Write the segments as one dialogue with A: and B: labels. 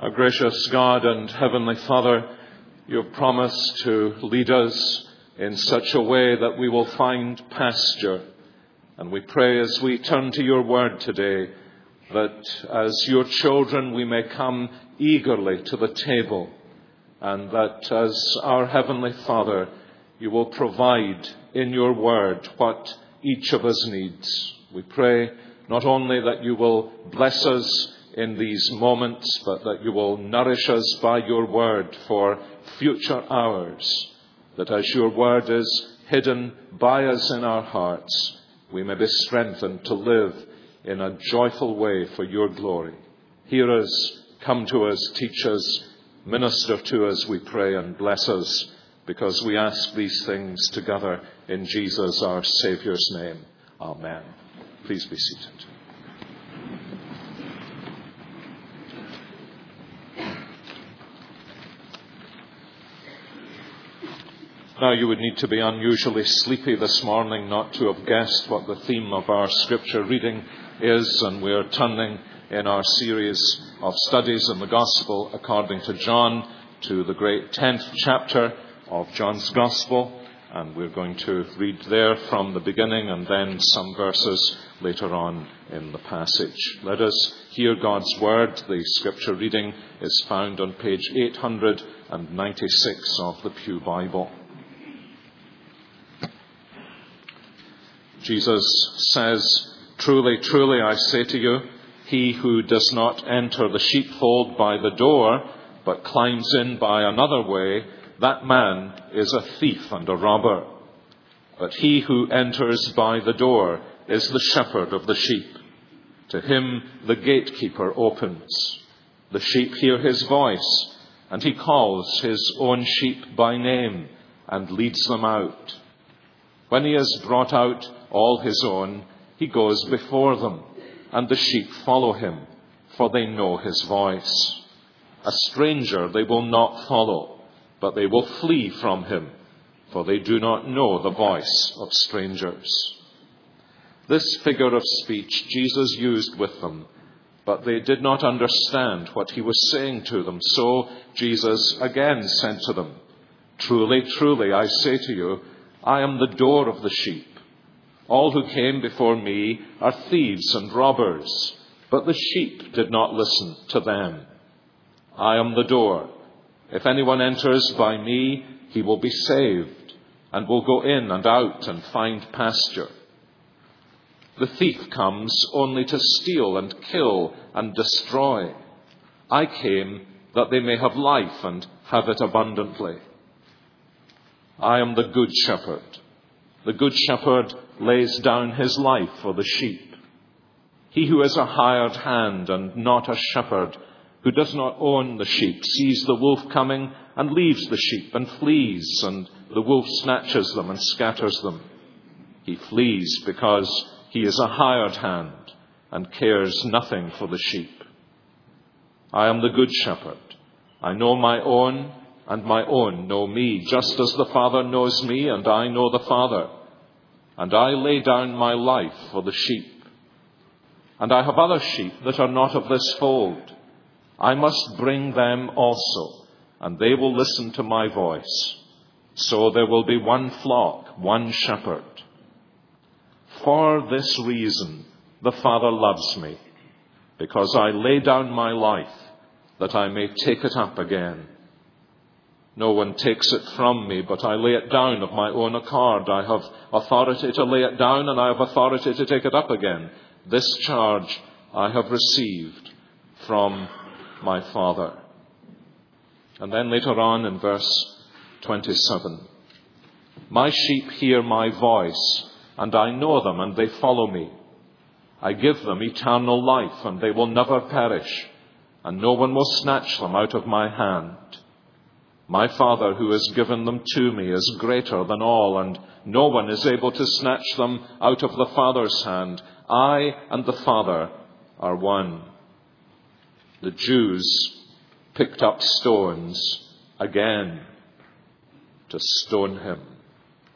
A: Our gracious God and Heavenly Father, you have promised to lead us in such a way that we will find pasture. And we pray as we turn to your word today that as your children we may come eagerly to the table, and that as our Heavenly Father you will provide in your word what each of us needs. We pray not only that you will bless us in these moments, but that you will nourish us by your word for future hours, that as your word is hidden by us in our hearts, we may be strengthened to live in a joyful way for your glory. Hear us, come to us, teach us, minister to us, we pray, and bless us, because we ask these things together in Jesus our Saviour's name. Amen. Please be seated. Now, you would need to be unusually sleepy this morning not to have guessed what the theme of our scripture reading is, and we're turning in our series of studies in the Gospel according to John to the great 10th chapter of John's Gospel, and we're going to read there from the beginning and then some verses later on in the passage. Let us hear God's word. The scripture reading is found on page 896 of the Pew Bible. Jesus says, "Truly, truly, I say to you, he who does not enter the sheepfold by the door, but climbs in by another way, that man is a thief and a robber. But he who enters by the door is the shepherd of the sheep. To him the gatekeeper opens. The sheep hear his voice, and he calls his own sheep by name and leads them out. When he has brought out all his own, he goes before them, and the sheep follow him, for they know his voice. A stranger they will not follow, but they will flee from him, for they do not know the voice of strangers." This figure of speech Jesus used with them, but they did not understand what he was saying to them. So Jesus again said to them, "Truly, truly, I say to you, I am the door of the sheep. All who came before me are thieves and robbers, but the sheep did not listen to them. I am the door. If anyone enters by me, he will be saved, and will go in and out and find pasture. The thief comes only to steal and kill and destroy. I came that they may have life and have it abundantly. I am the good shepherd. The good shepherd lays down his life for the sheep. He who is a hired hand and not a shepherd, who does not own the sheep, sees the wolf coming and leaves the sheep and flees, and the wolf snatches them and scatters them. He flees because he is a hired hand and cares nothing for the sheep. I am the good shepherd. I know my own, and my own know me, just as the Father knows me, and I know the Father. And I lay down my life for the sheep. And I have other sheep that are not of this fold. I must bring them also, and they will listen to my voice. So there will be one flock, one shepherd. For this reason the Father loves me, because I lay down my life, that I may take it up again. No one takes it from me, but I lay it down of my own accord. I have authority to lay it down, and I have authority to take it up again. This charge I have received from my Father." And then later on in verse 27, "My sheep hear my voice, and I know them, and they follow me. I give them eternal life, and they will never perish, and no one will snatch them out of my hand. My Father who has given them to me is greater than all, and no one is able to snatch them out of the Father's hand. I and the Father are one." The Jews picked up stones again to stone him.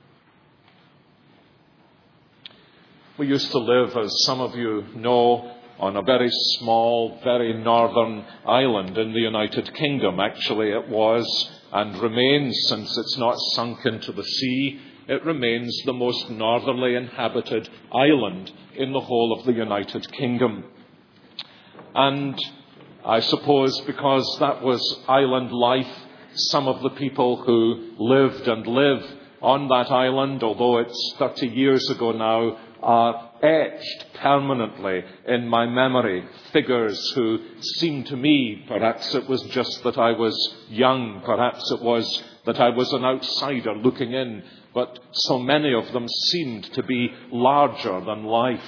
A: We used to live, as some of you know, on a very small, very northern island in the United Kingdom. Actually, it was and remains, since it's not sunk into the sea, it remains the most northerly inhabited island in the whole of the United Kingdom. And I suppose because that was island life, some of the people who lived and live on that island, although it's 30 years ago now, are etched permanently in my memory. Figures who seemed to me, perhaps it was just that I was young, perhaps it was that I was an outsider looking in, but so many of them seemed to be larger than life.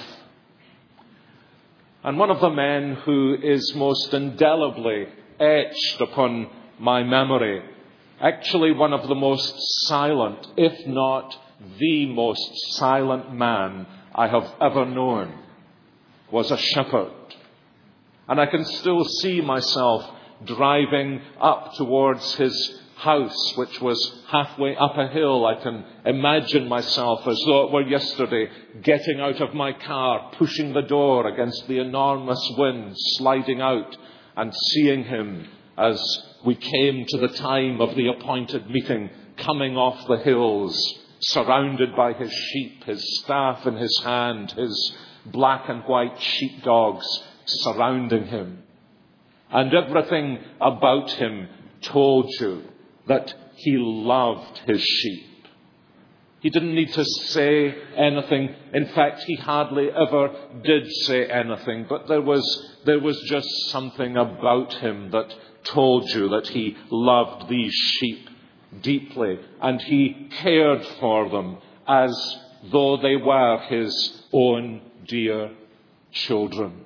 A: And one of the men who is most indelibly etched upon my memory, actually one of the most silent, if not the most silent man I have ever known, was a shepherd. And I can still see myself driving up towards his house, which was halfway up a hill. I can imagine myself, as though it were yesterday, getting out of my car, pushing the door against the enormous wind, sliding out, and seeing him as we came to the time of the appointed meeting, coming off the hills, surrounded by his sheep, his staff in his hand, his black and white sheepdogs surrounding him. And everything about him told you that he loved his sheep. He didn't need to say anything. In fact, he hardly ever did say anything, but there was just something about him that told you that he loved these sheep deeply, and he cared for them as though they were his own dear children.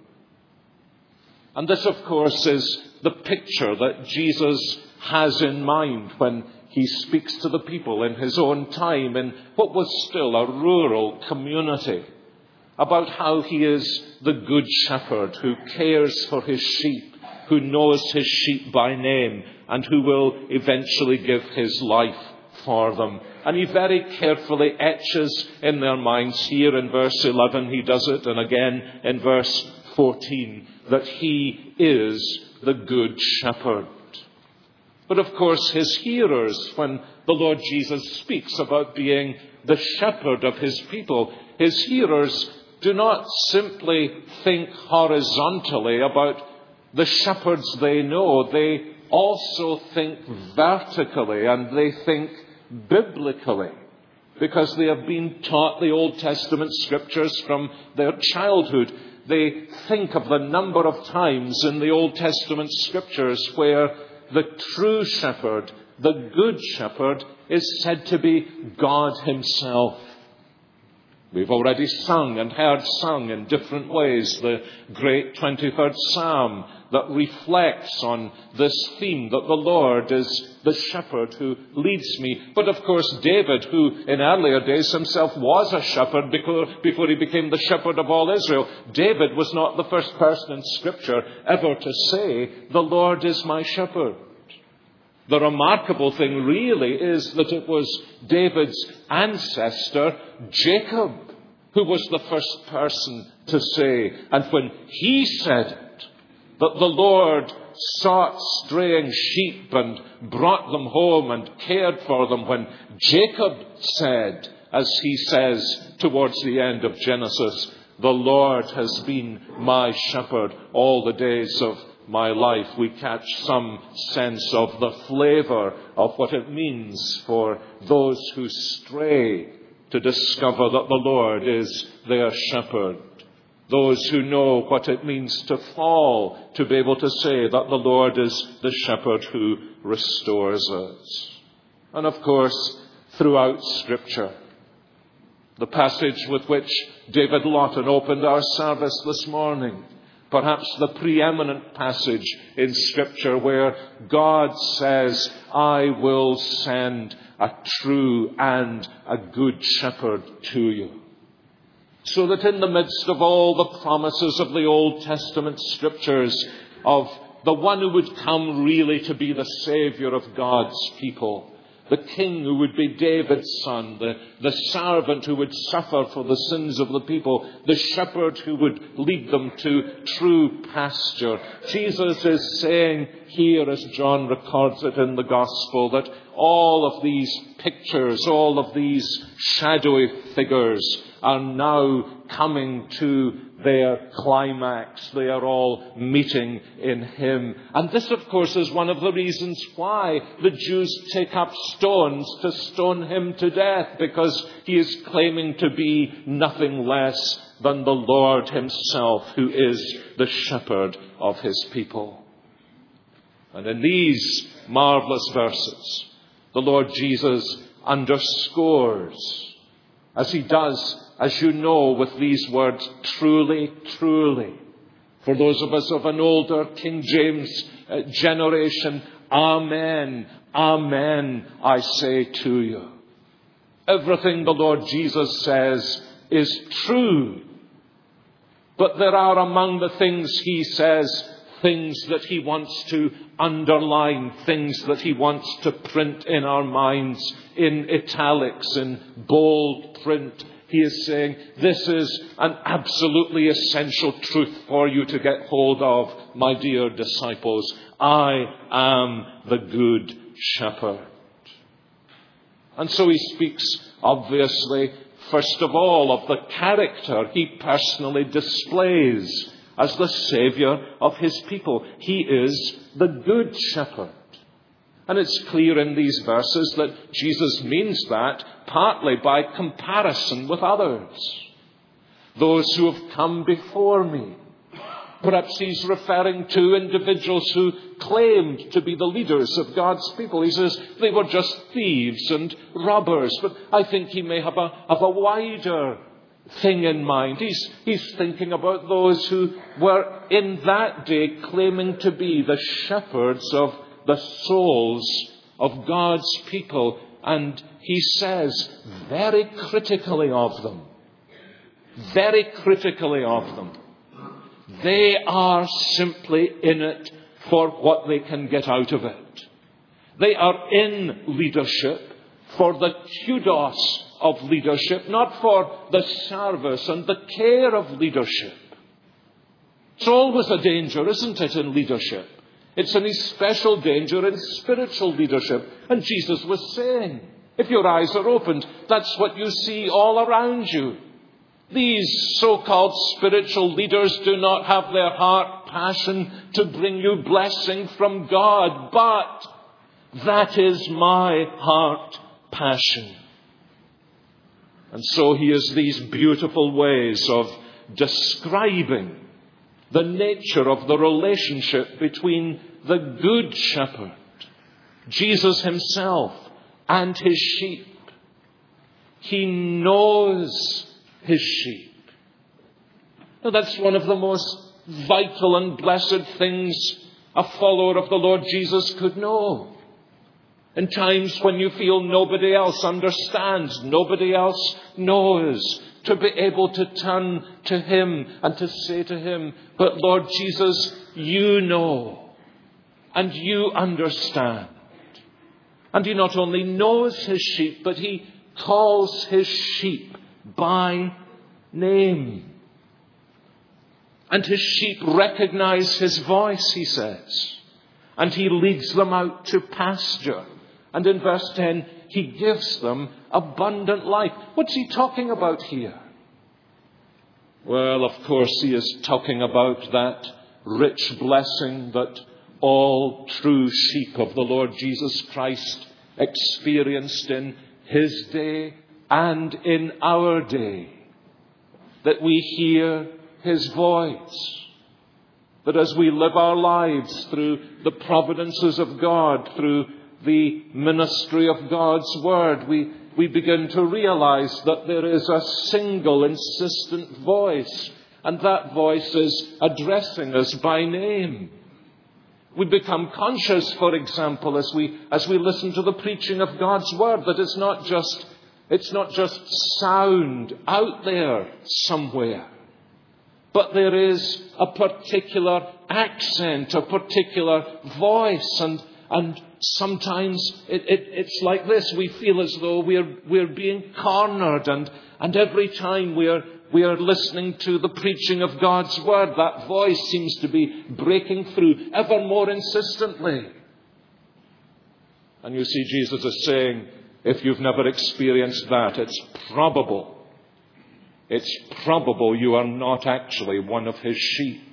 A: And this, of course, is the picture that Jesus has in mind when he speaks to the people in his own time in what was still a rural community, about how he is the good shepherd who cares for his sheep, who knows his sheep by name, and who will eventually give his life for them. And he very carefully etches in their minds, here in verse 11 he does it, and again in verse 14, that he is the good shepherd. But of course his hearers, when the Lord Jesus speaks about being the shepherd of his people, his hearers do not simply think horizontally about the shepherds they know. They also think vertically, and they think biblically, because they have been taught the Old Testament scriptures from their childhood. They think of the number of times in the Old Testament scriptures where the true shepherd, the good shepherd, is said to be God himself. We've already sung and heard sung in different ways the great 23rd Psalm that reflects on this theme that the Lord is the shepherd who leads me. But of course David, who in earlier days himself was a shepherd before he became the shepherd of all Israel, David was not the first person in Scripture ever to say, "The Lord is my shepherd." The remarkable thing really is that it was David's ancestor, Jacob, who was the first person to say, and when he said it, that the Lord sought straying sheep and brought them home and cared for them, when Jacob said, as he says towards the end of Genesis, "The Lord has been my shepherd all the days of my life," we catch some sense of the flavour of what it means for those who stray to discover that the Lord is their shepherd. Those who know what it means to fall, to be able to say that the Lord is the shepherd who restores us. And of course, throughout Scripture, the passage with which David Lawton opened our service this morning, perhaps the preeminent passage in Scripture where God says, "I will send a true and a good shepherd to you." So that in the midst of all the promises of the Old Testament Scriptures of the one who would come really to be the Saviour of God's people, the king who would be David's son, the servant who would suffer for the sins of the people, the shepherd who would lead them to true pasture. Jesus is saying here, as John records it in the Gospel, that all of these pictures, all of these shadowy figures are now coming to their climax. They are all meeting in him. And this, of course, is one of the reasons why the Jews take up stones to stone him to death, because he is claiming to be nothing less than the Lord himself, who is the shepherd of his people. And in these marvelous verses, the Lord Jesus underscores, as he does, as you know, with these words, truly, truly. For those of us of an older King James generation, amen, amen, I say to you. Everything the Lord Jesus says is true. But there are among the things he says, things that he wants to underline, things that he wants to print in our minds in italics, in bold print. He is saying, this is an absolutely essential truth for you to get hold of, my dear disciples. I am the good shepherd. And so he speaks, obviously, first of all, of the character he personally displays as the Saviour of his people. He is the good shepherd. And it's clear in these verses that Jesus means that partly by comparison with others, those who have come before me. Perhaps he's referring to individuals who claimed to be the leaders of God's people. He says they were just thieves and robbers. But I think he may have a wider thing in mind. He's thinking about those who were in that day claiming to be the shepherds of the souls of God's people. And he says very critically of them, they are simply in it for what they can get out of it. They are in leadership for the kudos of leadership, not for the service and the care of leadership. It's always a danger, isn't it, in leadership? It's an especial danger in spiritual leadership. And Jesus was saying, if your eyes are opened, that's what you see all around you. These so-called spiritual leaders do not have their heart passion to bring you blessing from God, but that is my heart passion. And so he has these beautiful ways of describing the nature of the relationship between the good shepherd, Jesus himself, and his sheep. He knows his sheep. Now, that's one of the most vital and blessed things a follower of the Lord Jesus could know. In times when you feel nobody else understands, nobody else knows, to be able to turn to him and to say to him, but Lord Jesus, you know, and you understand. And he not only knows his sheep, but he calls his sheep by name. And his sheep recognize his voice, he says. And he leads them out to pasture. And in verse 10, he gives them abundant life. What's he talking about here? Well, of course, he is talking about that rich blessing that all true sheep of the Lord Jesus Christ experienced in his day and in our day. That we hear his voice. That as we live our lives through the providences of God, through the ministry of God's Word, we begin to realize that there is a single insistent voice, and that voice is addressing us by name. We become conscious, for example, as we listen to the preaching of God's Word, that it's not just sound out there somewhere, but there is a particular accent, a particular voice, And sometimes it's like this. We feel as though we're being cornered, and every time we are listening to the preaching of God's Word, that voice seems to be breaking through ever more insistently. And you see, Jesus is saying, if you've never experienced that, it's probable you are not actually one of his sheep.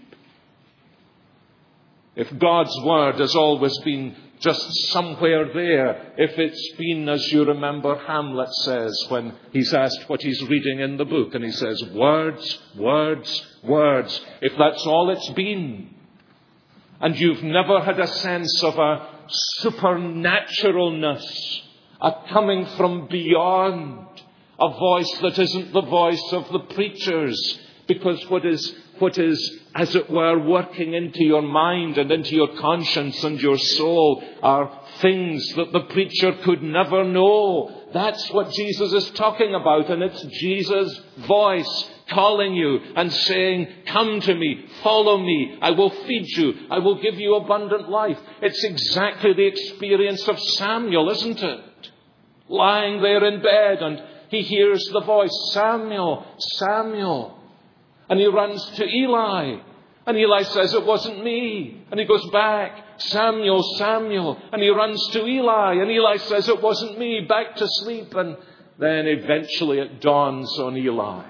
A: If God's Word has always been just somewhere there, if it's been, as you remember Hamlet says when he's asked what he's reading in the book, and he says, words, words, words. If that's all it's been, and you've never had a sense of a supernaturalness, a coming from beyond, a voice that isn't the voice of the preachers, because what is, as it were, working into your mind and into your conscience and your soul are things that the preacher could never know. That's what Jesus is talking about, and it's Jesus' voice calling you and saying, come to me, follow me, I will feed you, I will give you abundant life. It's exactly the experience of Samuel, isn't it? Lying there in bed, and he hears the voice, Samuel, Samuel. And he runs to Eli. And Eli says, it wasn't me. And he goes back, Samuel, Samuel. And he runs to Eli. And Eli says, it wasn't me. Back to sleep. And then eventually it dawns on Eli.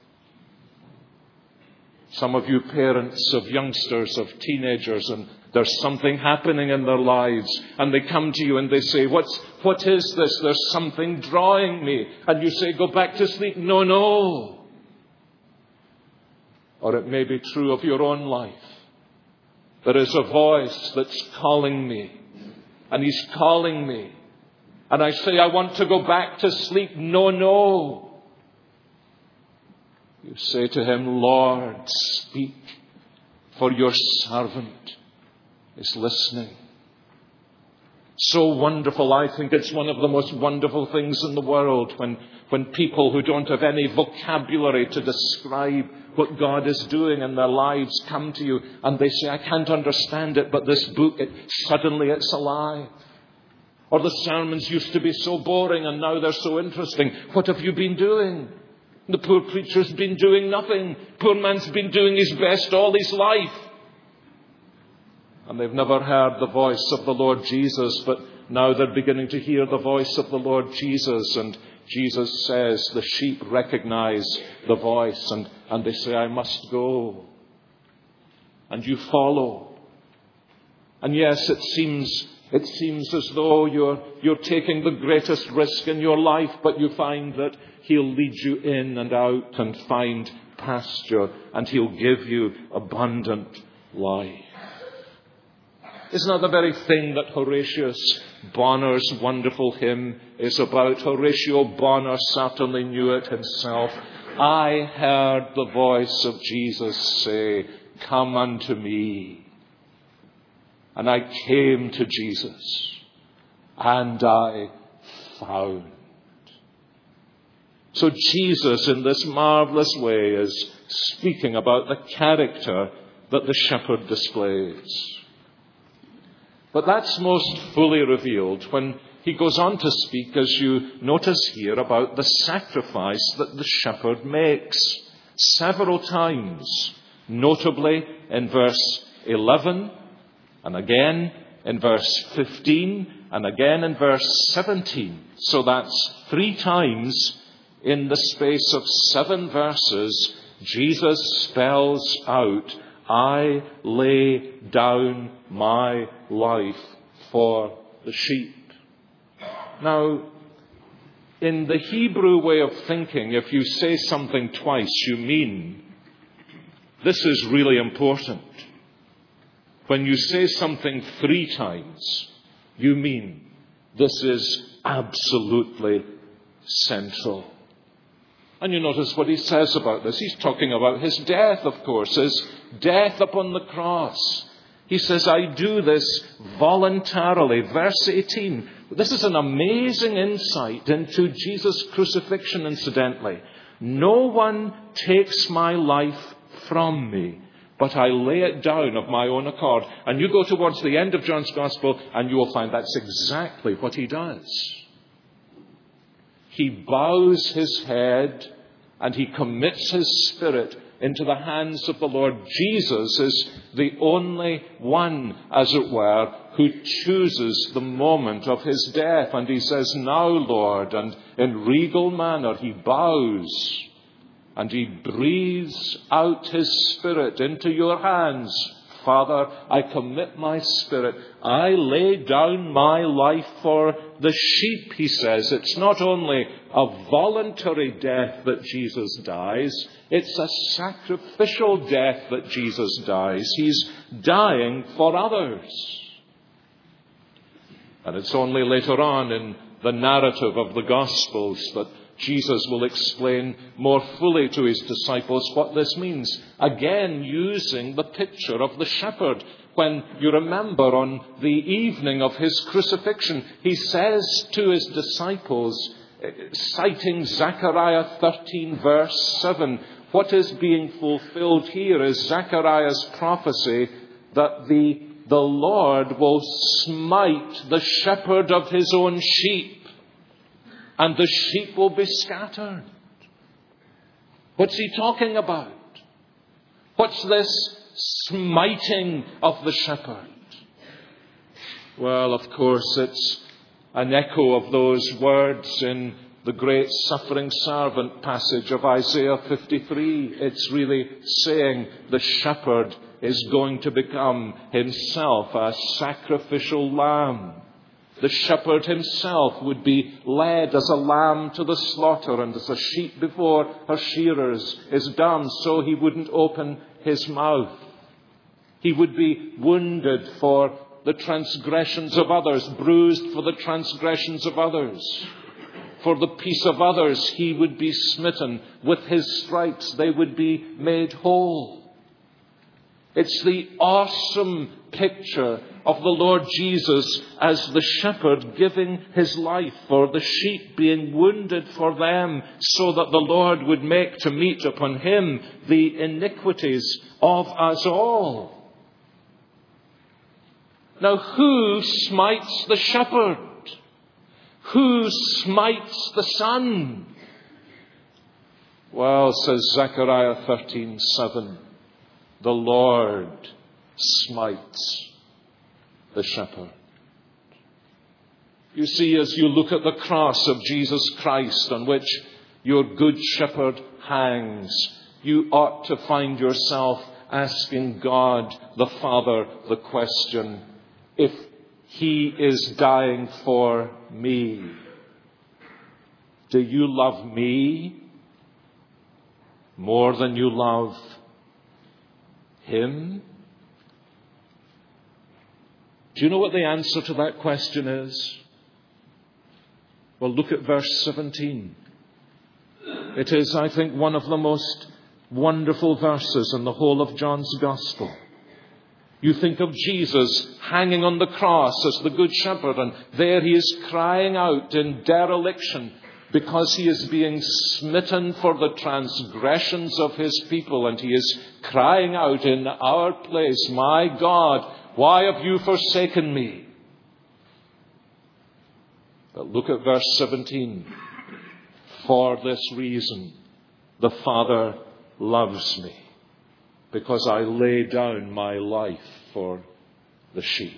A: Some of you parents of youngsters, of teenagers, and there's something happening in their lives. And they come to you and they say, what is this? There's something drawing me. And you say, go back to sleep. No. Or it may be true of your own life. There is a voice that's calling me. And he's calling me. And I say, I want to go back to sleep. No. You say to him, Lord, speak, for your servant is listening. So wonderful. I think it's one of the most wonderful things in the world when people who don't have any vocabulary to describe what God is doing in their lives come to you and they say, I can't understand it, but this book, suddenly it's alive. Or the sermons used to be so boring and now they're so interesting. What have you been doing? The poor preacher's been doing nothing. Poor man's been doing his best all his life. And they've never heard the voice of the Lord Jesus, but now they're beginning to hear the voice of the Lord Jesus. And Jesus says the sheep recognize the voice and they say, I must go. And you follow. And yes, it seems as though you're taking the greatest risk in your life, but you find that he'll lead you in and out and find pasture, and he'll give you abundant life. Isn't that the very thing that Horatius Bonner's wonderful hymn is about? Horatio Bonner certainly knew it himself. I heard the voice of Jesus say, come unto me. And I came to Jesus, and I found. So Jesus, in this marvelous way, is speaking about the character that the shepherd displays. But that's most fully revealed when he goes on to speak, as you notice here, about the sacrifice that the shepherd makes several times, notably in verse 11, and again in verse 15, and again in verse 17. So that's 3 times in the space of 7 verses, Jesus spells out, I lay down my life for the sheep. Now, in the Hebrew way of thinking, if you say something twice, you mean, this is really important. When you say something 3 times, you mean, this is absolutely central. And you notice what he says about this. He's talking about his death, of course, his death upon the cross. He says, I do this voluntarily. Verse 18. This is an amazing insight into Jesus' crucifixion, incidentally. No one takes my life from me, but I lay it down of my own accord. And you go towards the end of John's Gospel, and you will find that's exactly what he does. He bows his head, and he commits his spirit into the hands of the Lord. Jesus is the only one, as it were, who chooses the moment of his death. And he says, "Now, Lord," and in regal manner he bows and he breathes out his spirit into your hands. Father, I commit my spirit. I lay down my life for the sheep, he says. It's not only a voluntary death that Jesus dies, it's a sacrificial death that Jesus dies. He's dying for others. And it's only later on in the narrative of the Gospels that Jesus will explain more fully to his disciples what this means. Again, using the picture of the shepherd. When you remember on the evening of his crucifixion, he says to his disciples, citing Zechariah 13 verse 7, what is being fulfilled here is Zechariah's prophecy that the Lord will smite the shepherd of his own sheep, and the sheep will be scattered. What's he talking about? What's this smiting of the shepherd? Well, of course, it's an echo of those words in the great suffering servant passage of Isaiah 53. It's really saying the shepherd is going to become himself a sacrificial lamb. The shepherd himself would be led as a lamb to the slaughter, and as a sheep before her shearers is dumb, so he wouldn't open his mouth. He would be wounded for the transgressions of others, bruised for the transgressions of others. For the peace of others, he would be smitten. With his stripes, they would be made whole. It's the awesome picture of the Lord Jesus as the shepherd giving his life for the sheep, being wounded for them, so that the Lord would make to meet upon him the iniquities of us all. Now, who smites the shepherd? Who smites the son? Well, says Zechariah 13:7, the Lord smites the shepherd. You see, as you look at the cross of Jesus Christ on which your good shepherd hangs, you ought to find yourself asking God the Father the question, if he is dying for me, do you love me more than you love him? Do you know what the answer to that question is? Well, look at verse 17. It is, I think, one of the most wonderful verses in the whole of John's Gospel. You think of Jesus hanging on the cross as the Good Shepherd, and there he is crying out in dereliction because he is being smitten for the transgressions of his people, and he is crying out in our place, "My God, why have you forsaken me?" But look at verse 17. For this reason, the Father loves me, because I lay down my life for the sheep.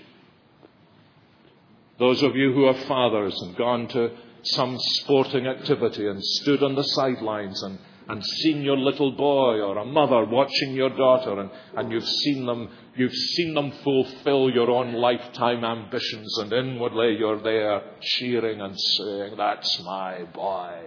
A: Those of you who are fathers and gone to some sporting activity and stood on the sidelines and seen your little boy or a mother watching your daughter, and you've seen them fulfill your own lifetime ambitions, and inwardly you're there cheering and saying, "That's my boy."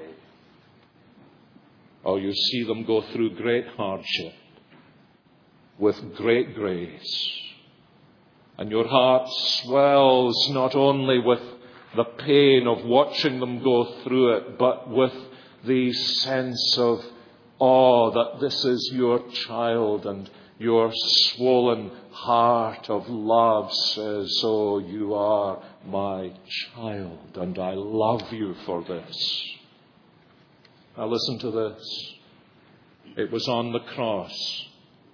A: Or you see them go through great hardship with great grace, and your heart swells not only with the pain of watching them go through it, but with the sense of awe that this is your child, and your swollen heart of love says, "Oh, you are my child, and I love you for this." Now listen to this. It was on the cross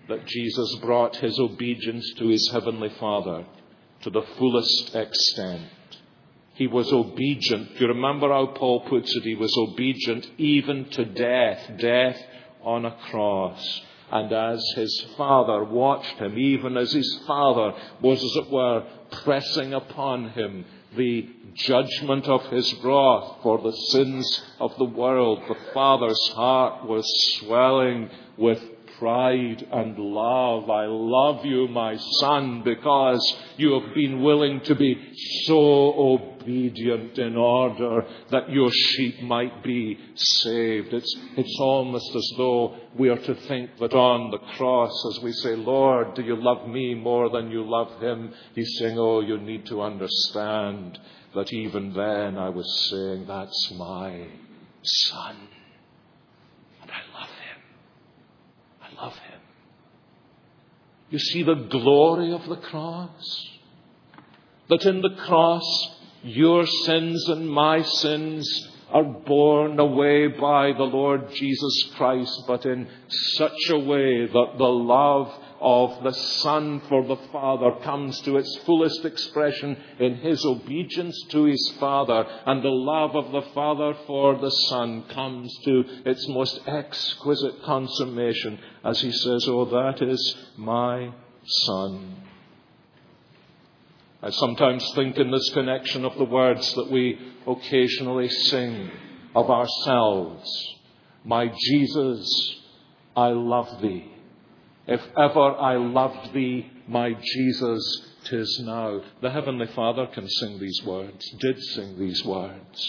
A: that Jesus brought his obedience to his heavenly Father to the fullest extent. He was obedient. Do you remember how Paul puts it? He was obedient even to death on a cross. And as his Father watched him, even as his Father was, as it were, pressing upon him the judgment of his wrath for the sins of the world, the Father's heart was swelling with pride and love. I love you, my son, because you have been willing to be so obedient in order that your sheep might be saved. It's almost as though we are to think that on the cross, as we say, Lord, do you love me more than you love him? He's saying, oh, you need to understand that even then I was saying, that's my son. And I love him. I love him. You see the glory of the cross? That in the cross, your sins and my sins are borne away by the Lord Jesus Christ, but in such a way that the love of the Son for the Father comes to its fullest expression in his obedience to his Father, and the love of the Father for the Son comes to its most exquisite consummation as he says, oh, that is my Son. I sometimes think in this connection of the words that we occasionally sing of ourselves. My Jesus, I love thee. If ever I loved thee, my Jesus, 'tis now. The Heavenly Father can sing these words, did sing these words.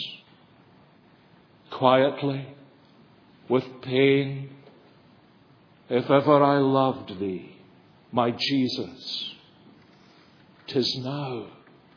A: Quietly, with pain. If ever I loved thee, my Jesus, 'tis now.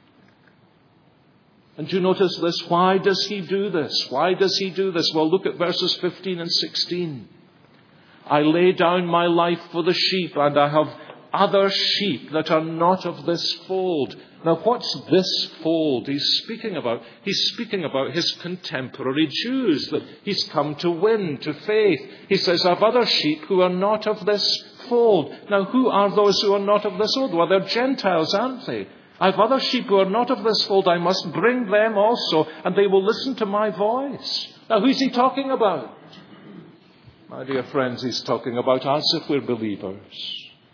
A: And you notice this. Why does he do this? Why does he do this? Well, look at verses 15 and 16. I lay down my life for the sheep, and I have other sheep that are not of this fold. Now, what's this fold he's speaking about? He's speaking about his contemporary Jews that he's come to win to faith. He says, I have other sheep who are not of this fold. Now, who are those who are not of this fold? Well, they're Gentiles, aren't they? I have other sheep who are not of this fold. I must bring them also, and they will listen to my voice. Now, who's he talking about? My dear friends, he's talking about us if we're believers.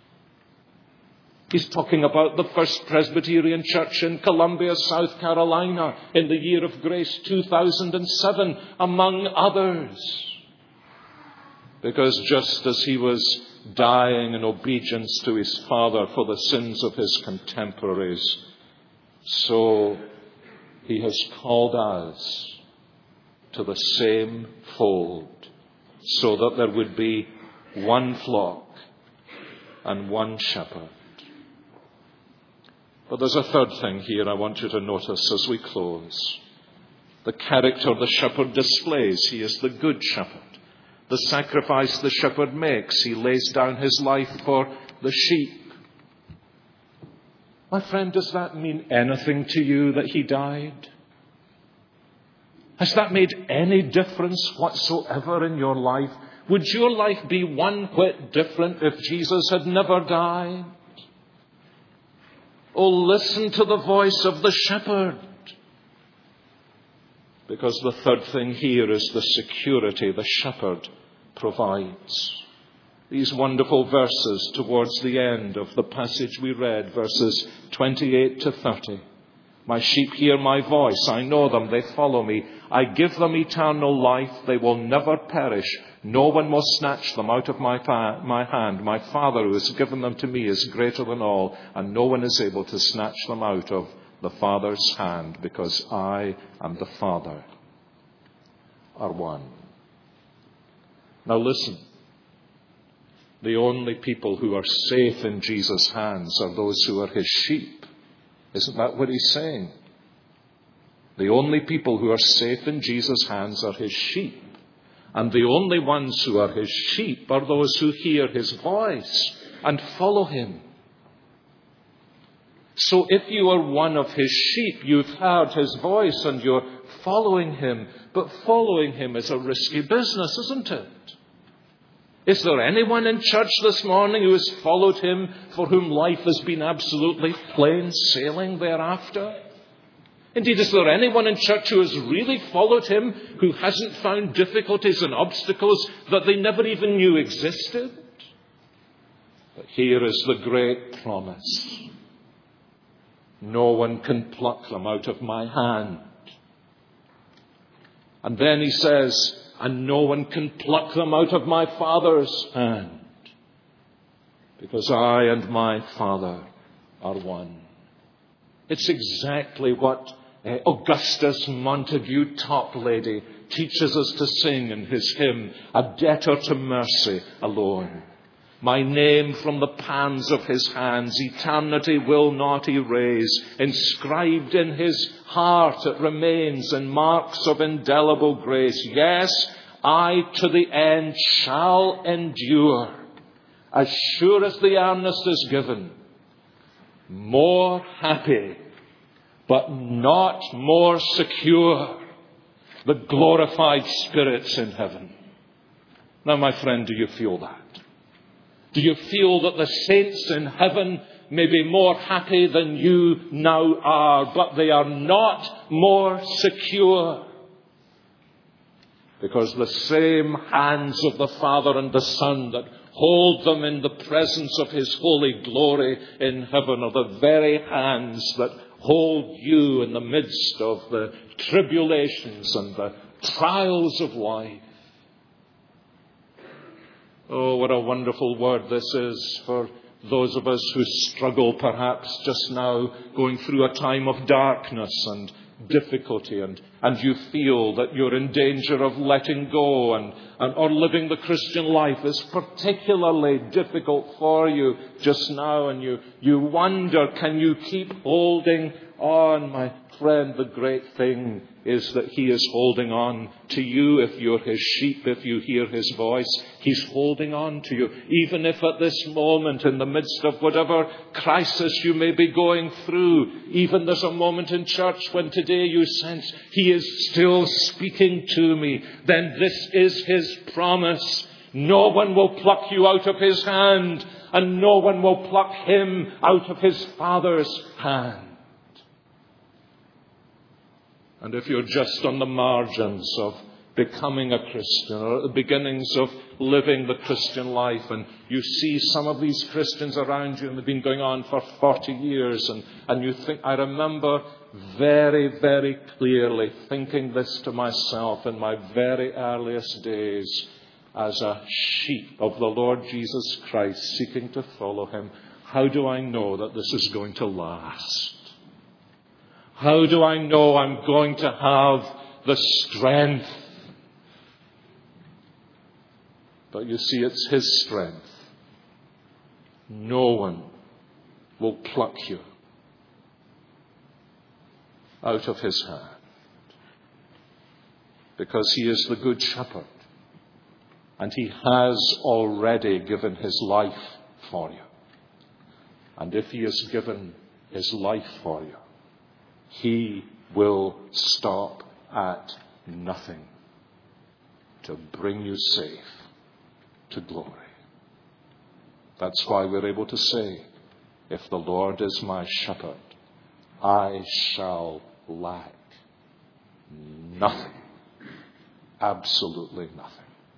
A: He's talking about the First Presbyterian Church in Columbia, South Carolina, in the year of grace 2007, among others. Because just as he was dying in obedience to his Father for the sins of his contemporaries, so he has called us to the same fold, so that there would be one flock and one shepherd. But there's a third thing here I want you to notice as we close. The character the shepherd displays. He is the good shepherd. The sacrifice the shepherd makes. He lays down his life for the sheep. My friend, does that mean anything to you that he died? Has that made any difference whatsoever in your life? Would your life be one whit different if Jesus had never died? Oh, listen to the voice of the shepherd. Because the third thing here is the security the shepherd provides. These wonderful verses towards the end of the passage we read, verses 28 to 30. My sheep hear my voice. I know them. They follow me. I give them eternal life. They will never perish. No one will snatch them out of my hand. My Father who has given them to me is greater than all, and no one is able to snatch them out of the Father's hand, because I and the Father are one. Now listen. The only people who are safe in Jesus' hands are those who are his sheep. Isn't that what he's saying? The only people who are safe in Jesus' hands are his sheep. And the only ones who are his sheep are those who hear his voice and follow him. So if you are one of his sheep, you've heard his voice and you're following him. But following him is a risky business, isn't it? Is there anyone in church this morning who has followed him, for whom life has been absolutely plain sailing thereafter? Indeed, is there anyone in church who has really followed him, who hasn't found difficulties and obstacles that they never even knew existed? But here is the great promise. No one can pluck them out of my hand. And then he says, and no one can pluck them out of my Father's hand, because I and my Father are one. It's exactly what Augustus Montague Toplady teaches us to sing in his hymn, A Debtor to Mercy Alone. My name from the palms of his hands eternity will not erase. Inscribed in his heart it remains in marks of indelible grace. Yes, I to the end shall endure, as sure as the earnest is given. More happy, but not more secure, the glorified spirits in heaven. Now, my friend, do you feel that? Do you feel that the saints in heaven may be more happy than you now are, but they are not more secure? Because the same hands of the Father and the Son that hold them in the presence of his holy glory in heaven are the very hands that hold you in the midst of the tribulations and the trials of life. Oh, what a wonderful word this is for those of us who struggle perhaps just now going through a time of darkness and difficulty, and you feel that you're in danger of letting go or living the Christian life is particularly difficult for you just now, and you wonder, can you keep holding on? My friend, the great thing is that he is holding on to you. If you're his sheep, if you hear his voice, he's holding on to you. Even if at this moment, in the midst of whatever crisis you may be going through, even there's a moment in church when today you sense he is still speaking to me, then this is his promise. No one will pluck you out of his hand, and no one will pluck him out of his Father's hand. And if you're just on the margins of becoming a Christian, or at the beginnings of living the Christian life, and you see some of these Christians around you and they've been going on for 40 years, and you think, I remember very, very clearly thinking this to myself in my very earliest days as a sheep of the Lord Jesus Christ seeking to follow him. How do I know that this is going to last? How do I know I'm going to have the strength? But you see, it's his strength. No one will pluck you out of his hand, because he is the good shepherd, and he has already given his life for you. And if he has given his life for you, he will stop at nothing to bring you safe to glory. That's why we're able to say, if the Lord is my shepherd, I shall lack nothing. Absolutely nothing.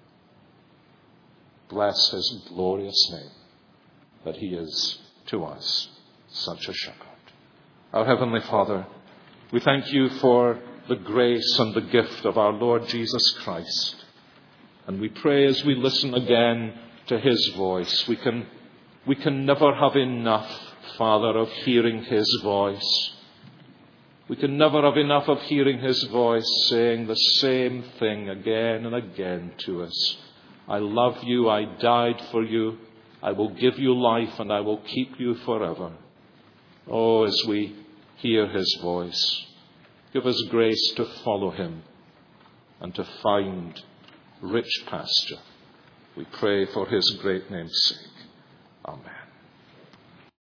A: Bless his glorious name that he is to us such a shepherd. Our Heavenly Father, we thank you for the grace and the gift of our Lord Jesus Christ. And we pray as we listen again to his voice, we can never have enough, Father, of hearing his voice. We can never have enough of hearing his voice saying the same thing again and again to us. I love you, I died for you, I will give you life, and I will keep you forever. Oh, as we hear his voice, give us grace to follow him and to find rich pasture. We pray for his great name's sake.